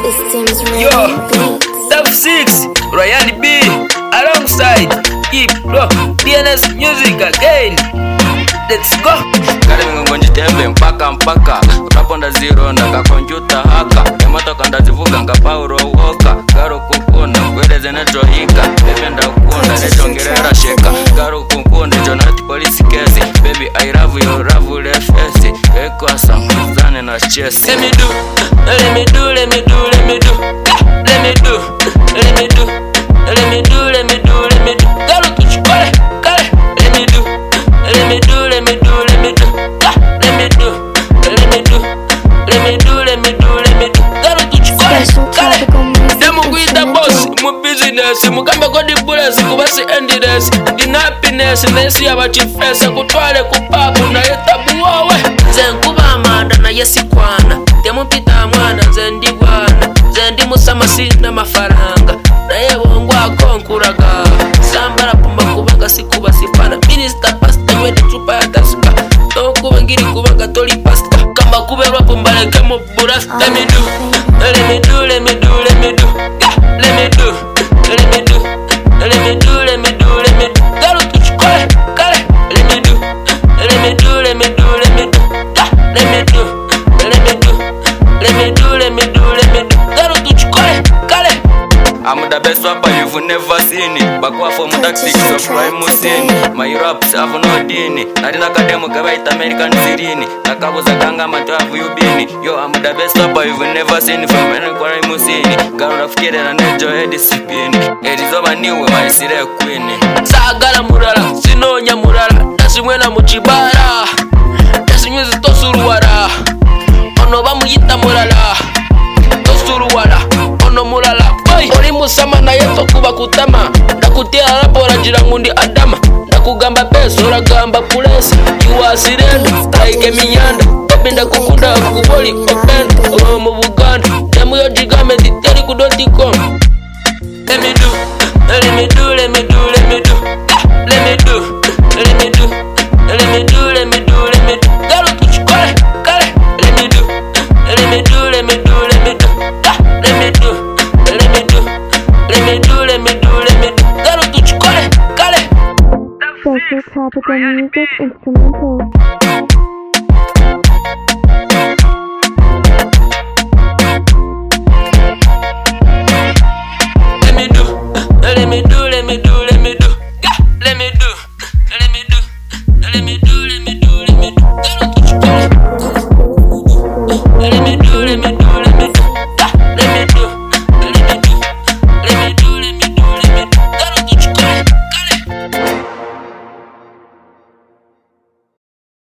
Yo, Top 6, Ryan B, alongside Keep Rock, DNS Music again. Let's go. Kale ngongonji tembe mpaka unaponda zero ndaka konjuta haka emotoka ndazivuga nga Paulo Woka garo kukunda kweleze neto hika bebenda ukunda netongerera sheka garo kukunda jonati police case baby I love you love face eko samuzane na chest. Let me do let me do let me do let me do let me do let me do let me do let me do let me do garo kuchukole kale let me do let me do let me do let me do let me do let me do let me do let me do let me do garo kuchukole kale demo kuita boss mu business mukamba ko dibulesi kubasi endless in happiness nesi abachifesa kutwale kupapu na yetabu wowe zenkuba amanda na yesikwana temupita mwana zendi bwana zendi musama sina mafaranga na yebongo akonkuraga sambara pumba kubaga sikuba sifana minister pasta nwede chupa ya tasika tokuba ngiri kubaga toli pasta kamba kuberwa pumba leke mu burasta. Let me do let me do let me do let me do let me do let me do let me do let me do let me do garo tuchukole kale let me do let me do let me do let me do let me do let me do let me do let me do let me do garo tuchukole kale. I'm the best rapper you've never seen it. Bakwa from tactics of prime scene. My raps have no dini. Narina kademo kabaita American sirini. Nakabuza kanga matavu yubini. Yo, I'm the best rapper you've never seen from any crime scene. Garo fikere na nejo discipline. Elizoba niwe my sire queen. Sagala murala, sinonya murala. Nasimwena muchibara. Nasinyuzi tosuruwara. Ono bamuyita murala. Tosuruwara. Ono murala. Oli musama na yeto kuba kutama nakutia rapora jira ngundi adama nakugamba peso oragamba pulesi yuwasirendo like minyanda pepinda kukunda kuboli open mu Buganda temuyo jigame diteri ku.com. Let me do let me do let me do let me do let me do let me do let me do let me do let me do garo tuchukole kale let me do let me do let me do let me do let me do let me do let me do let me do let me do garo tuchukole kale. Social Topical Music Instrumental.